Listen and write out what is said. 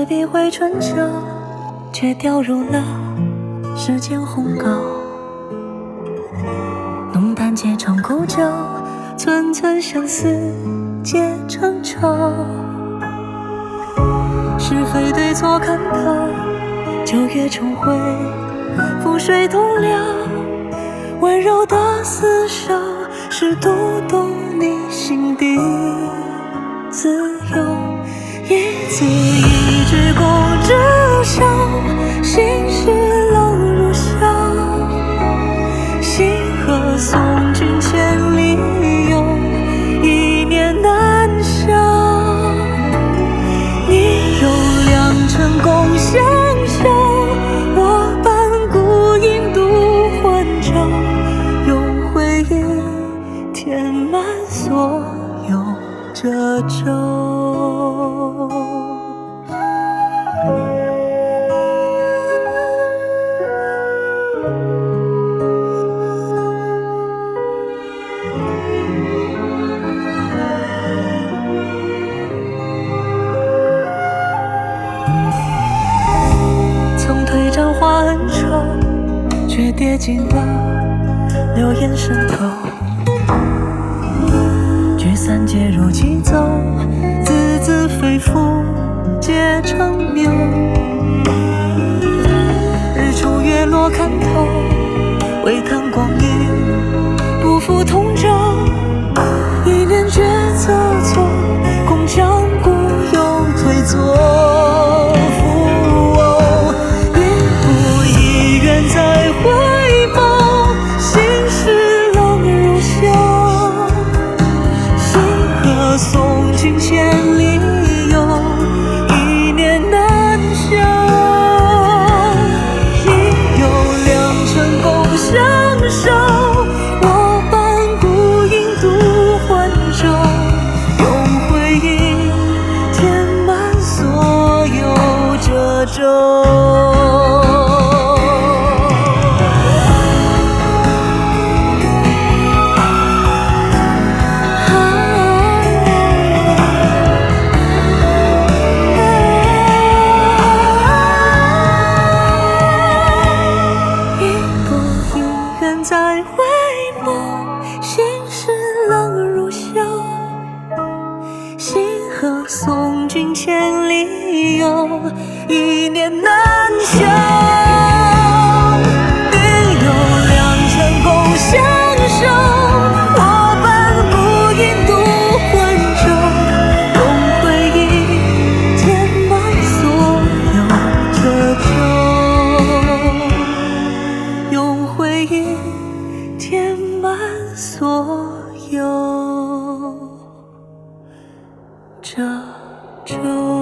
笔回春秋，却掉入了时间鸿沟。浓淡皆成古旧，寸寸相思皆成愁。是非对错看透，旧月重回，覆水同流。温柔的厮守，是读懂你心底自由。一字一句共执手，心事冷如袖。星河送君千里游，一念难休。你有良辰共相守，我伴孤影独魂舟。用回忆填满所有褶皱。从推张花恩仇，却跌进了流言深沟。聚散皆如棋走，字字非复皆成谬。日出月落看透，唯叹光阴不负同舟。一念抉择错，共将故又推作。送君千里游，一念难休。你有良辰共相守，我伴孤影独魂舟。用回忆填满所有褶皱。在回眸，心事冷如袖。星河送君千里游，一念难休。定有良辰共相守，我伴孤影独魂舟。用回忆填满所有褶皱，用回忆填满所有褶皱。